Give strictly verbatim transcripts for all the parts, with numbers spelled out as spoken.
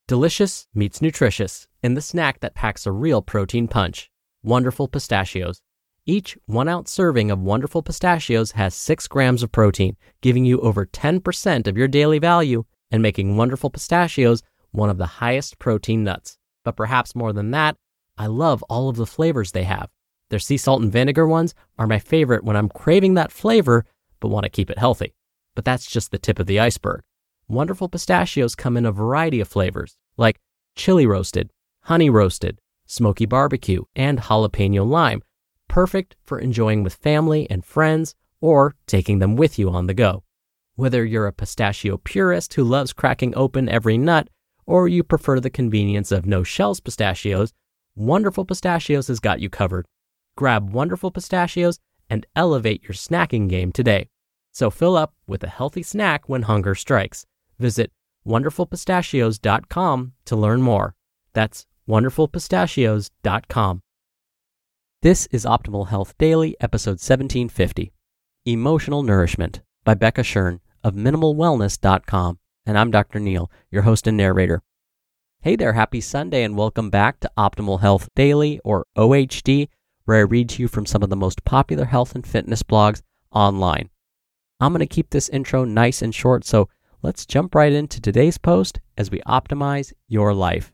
Delicious meets nutritious in the snack that packs a real protein punch. Wonderful Pistachios. Each one-ounce serving of Wonderful Pistachios has six grams of protein, giving you over ten percent of your daily value and making Wonderful Pistachios one of the highest protein nuts. But perhaps more than that, I love all of the flavors they have. Their sea salt and vinegar ones are my favorite when I'm craving that flavor but want to keep it healthy. But that's just the tip of the iceberg. Wonderful Pistachios come in a variety of flavors, like chili roasted, honey roasted, smoky barbecue, and jalapeno lime, perfect for enjoying with family and friends or taking them with you on the go. Whether you're a pistachio purist who loves cracking open every nut, or you prefer the convenience of no-shells pistachios, Wonderful Pistachios has got you covered. Grab Wonderful Pistachios and elevate your snacking game today. So fill up with a healthy snack when hunger strikes. Visit wonderful pistachios dot com to learn more. That's wonderful pistachios dot com. This is Optimal Health Daily, episode seventeen fifty. Emotional Nourishment by Becca Shern of minimal wellness dot com. And I'm Doctor Neil, your host and narrator. Hey there, happy Sunday, and welcome back to Optimal Health Daily, or O H D, where I read to you from some of the most popular health and fitness blogs online. I'm going to keep this intro nice and short, so let's jump right into today's post as we optimize your life.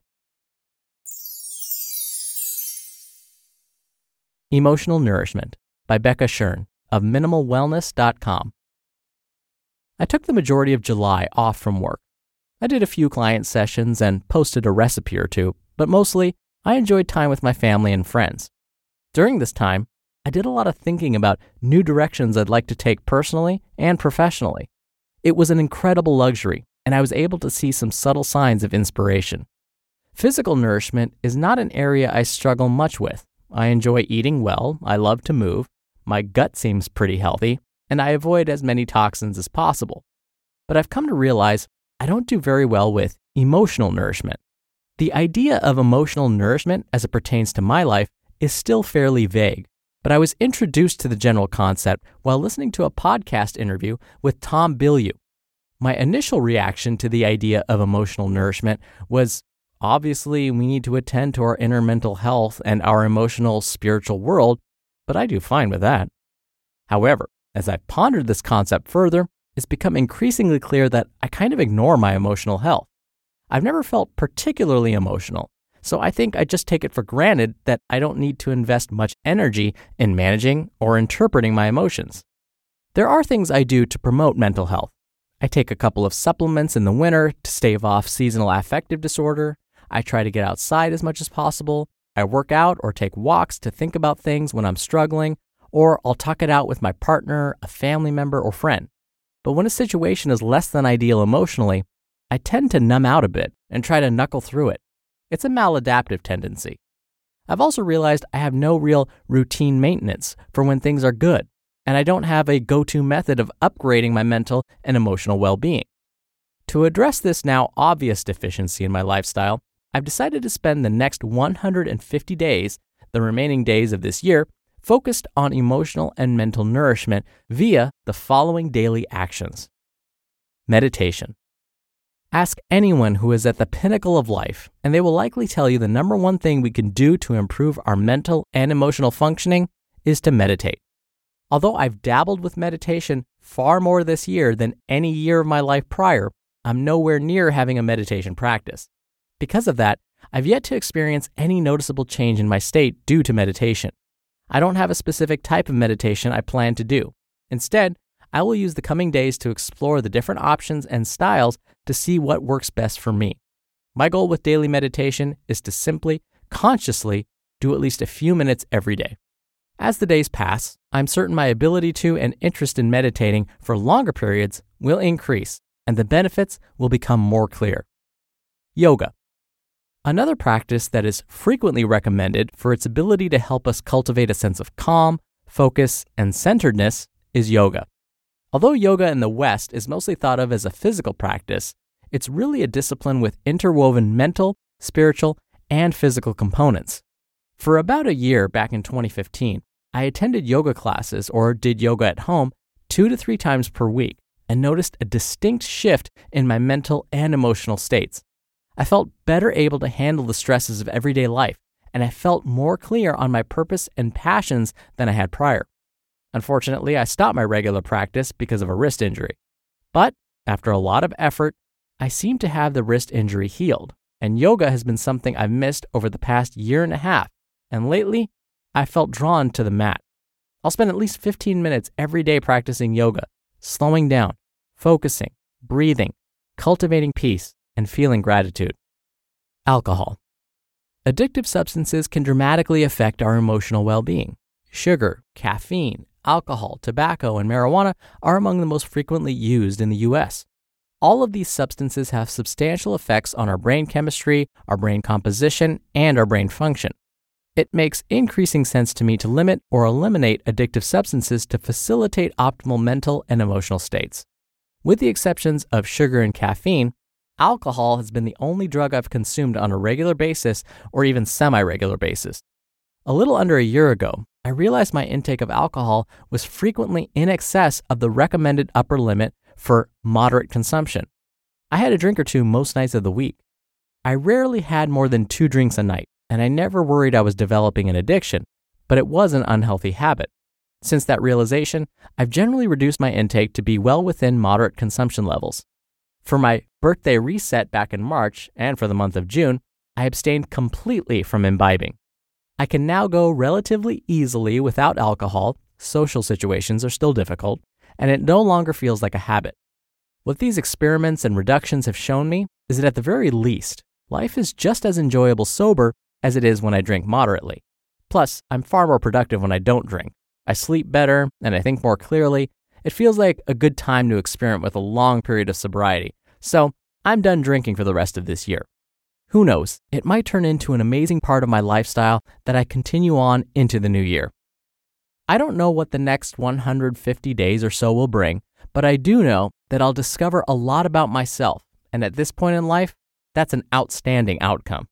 Emotional Nourishment by Becca Shern of minimal wellness dot com. I took the majority of July off from work. I did a few client sessions and posted a recipe or two, but mostly I enjoyed time with my family and friends. During this time, I did a lot of thinking about new directions I'd like to take personally and professionally. It was an incredible luxury, and I was able to see some subtle signs of inspiration. Physical nourishment is not an area I struggle much with. I enjoy eating well, I love to move, my gut seems pretty healthy, and I avoid as many toxins as possible. But I've come to realize I don't do very well with emotional nourishment. The idea of emotional nourishment as it pertains to my life is still fairly vague, but I was introduced to the general concept while listening to a podcast interview with Tom Bilyeu. My initial reaction to the idea of emotional nourishment was, obviously, we need to attend to our inner mental health and our emotional, spiritual world, but I do fine with that. However, as I pondered this concept further, it's become increasingly clear that I kind of ignore my emotional health. I've never felt particularly emotional, so I think I just take it for granted that I don't need to invest much energy in managing or interpreting my emotions. There are things I do to promote mental health. I take a couple of supplements in the winter to stave off seasonal affective disorder. I try to get outside as much as possible. I work out or take walks to think about things when I'm struggling, or I'll talk it out with my partner, a family member, or friend. But when a situation is less than ideal emotionally, I tend to numb out a bit and try to knuckle through it. It's a maladaptive tendency. I've also realized I have no real routine maintenance for when things are good, and I don't have a go-to method of upgrading my mental and emotional well-being. To address this now obvious deficiency in my lifestyle, I've decided to spend the next one hundred fifty days, the remaining days of this year, focused on emotional and mental nourishment via the following daily actions. Meditation. Ask anyone who is at the pinnacle of life, and they will likely tell you the number one thing we can do to improve our mental and emotional functioning is to meditate. Although I've dabbled with meditation far more this year than any year of my life prior, I'm nowhere near having a meditation practice. Because of that, I've yet to experience any noticeable change in my state due to meditation. I don't have a specific type of meditation I plan to do. Instead, I will use the coming days to explore the different options and styles to see what works best for me. My goal with daily meditation is to simply, consciously, do at least a few minutes every day. As the days pass, I'm certain my ability to and interest in meditating for longer periods will increase, and the benefits will become more clear. Yoga. Another practice that is frequently recommended for its ability to help us cultivate a sense of calm, focus, and centeredness is yoga. Although yoga in the West is mostly thought of as a physical practice, it's really a discipline with interwoven mental, spiritual, and physical components. For about a year back in twenty fifteen, I attended yoga classes or did yoga at home two to three times per week and noticed a distinct shift in my mental and emotional states. I felt better able to handle the stresses of everyday life, and I felt more clear on my purpose and passions than I had prior. Unfortunately, I stopped my regular practice because of a wrist injury. But after a lot of effort, I seem to have the wrist injury healed, and yoga has been something I've missed over the past year and a half, and lately, I felt drawn to the mat. I'll spend at least fifteen minutes every day practicing yoga, slowing down, focusing, breathing, cultivating peace, and feeling gratitude. Alcohol. Addictive substances can dramatically affect our emotional well-being. Sugar, caffeine, alcohol, tobacco, and marijuana are among the most frequently used in the U S. All of these substances have substantial effects on our brain chemistry, our brain composition, and our brain function. It makes increasing sense to me to limit or eliminate addictive substances to facilitate optimal mental and emotional states. With the exceptions of sugar and caffeine, alcohol has been the only drug I've consumed on a regular basis or even semi-regular basis. A little under a year ago, I realized my intake of alcohol was frequently in excess of the recommended upper limit for moderate consumption. I had a drink or two most nights of the week. I rarely had more than two drinks a night, and I never worried I was developing an addiction, but it was an unhealthy habit. Since that realization, I've generally reduced my intake to be well within moderate consumption levels. For my birthday reset back in March and for the month of June, I abstained completely from imbibing. I can now go relatively easily without alcohol. Social situations are still difficult, and it no longer feels like a habit. What these experiments and reductions have shown me is that at the very least, life is just as enjoyable sober as it is when I drink moderately. Plus, I'm far more productive when I don't drink. I sleep better, and I think more clearly. It feels like a good time to experiment with a long period of sobriety. So, I'm done drinking for the rest of this year. Who knows, it might turn into an amazing part of my lifestyle that I continue on into the new year. I don't know what the next one hundred fifty days or so will bring, but I do know that I'll discover a lot about myself, and at this point in life, that's an outstanding outcome.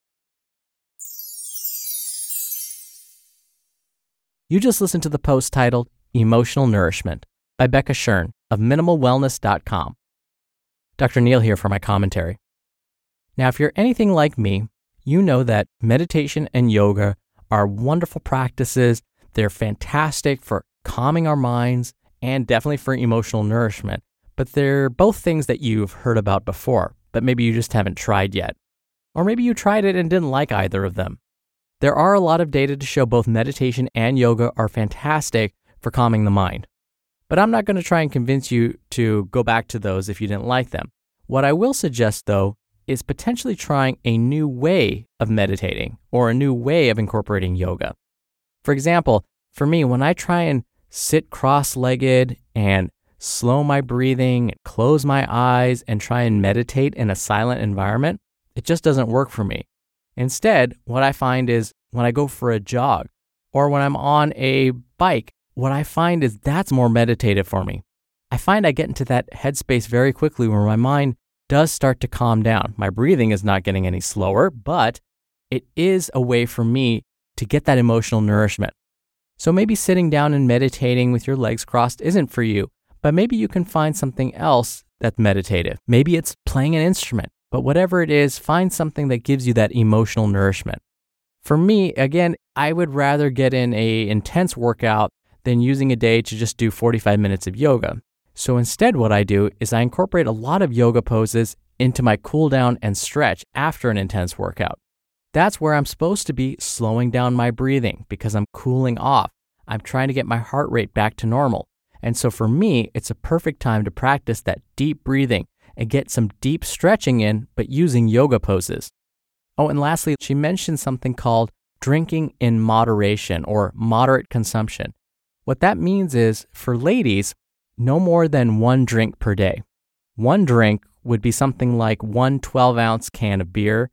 You just listened to the post titled Emotional Nourishment by Becca Schern of minimal wellness dot com. Doctor Neal here for my commentary. Now, if you're anything like me, you know that meditation and yoga are wonderful practices. They're fantastic for calming our minds and definitely for emotional nourishment. But they're both things that you've heard about before, but maybe you just haven't tried yet. Or maybe you tried it and didn't like either of them. There are a lot of data to show both meditation and yoga are fantastic for calming the mind. But I'm not going to try and convince you to go back to those if you didn't like them. What I will suggest, though, is potentially trying a new way of meditating or a new way of incorporating yoga. For example, for me, when I try and sit cross-legged and slow my breathing, close my eyes, and try and meditate in a silent environment, it just doesn't work for me. Instead, what I find is when I go for a jog or when I'm on a bike, what I find is that's more meditative for me. I find I get into that headspace very quickly where my mind does start to calm down. My breathing is not getting any slower, but it is a way for me to get that emotional nourishment. So maybe sitting down and meditating with your legs crossed isn't for you, but maybe you can find something else that's meditative. Maybe it's playing an instrument, but whatever it is, find something that gives you that emotional nourishment. For me, again, I would rather get in a intense workout than using a day to just do forty-five minutes of yoga. So instead what I do is I incorporate a lot of yoga poses into my cool down and stretch after an intense workout. That's where I'm supposed to be slowing down my breathing because I'm cooling off. I'm trying to get my heart rate back to normal. And so for me, it's a perfect time to practice that deep breathing and get some deep stretching in, but using yoga poses. Oh, and lastly, she mentioned something called drinking in moderation or moderate consumption. What that means is, for ladies, no more than one drink per day. One drink would be something like one twelve-ounce can of beer,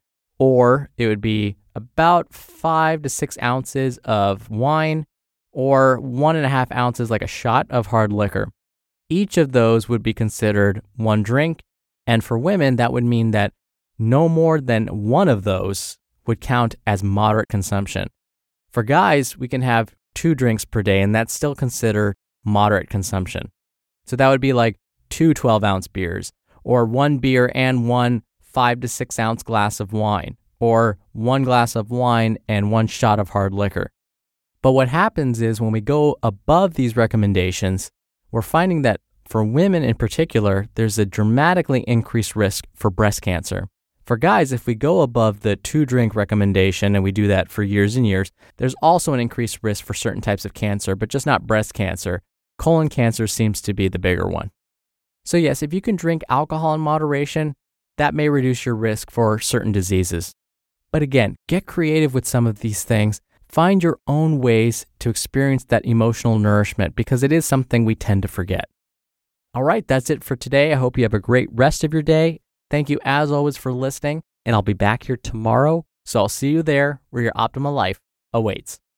or it would be about five to six ounces of wine, or one and a half ounces like a shot of hard liquor. Each of those would be considered one drink, and for women, that would mean that no more than one of those would count as moderate consumption. For guys, we can have two drinks per day, and that's still considered moderate consumption. So that would be like two twelve-ounce beers, or one beer and one five to six ounce glass of wine, or one glass of wine and one shot of hard liquor. But what happens is when we go above these recommendations, we're finding that for women in particular, there's a dramatically increased risk for breast cancer. For guys, if we go above the two-drink recommendation, and we do that for years and years, there's also an increased risk for certain types of cancer, but just not breast cancer. Colon cancer seems to be the bigger one. So yes, if you can drink alcohol in moderation, that may reduce your risk for certain diseases. But again, get creative with some of these things. Find your own ways to experience that emotional nourishment, because it is something we tend to forget. All right, that's it for today. I hope you have a great rest of your day. Thank you as always for listening, and I'll be back here tomorrow. So I'll see you there where your optimal life awaits.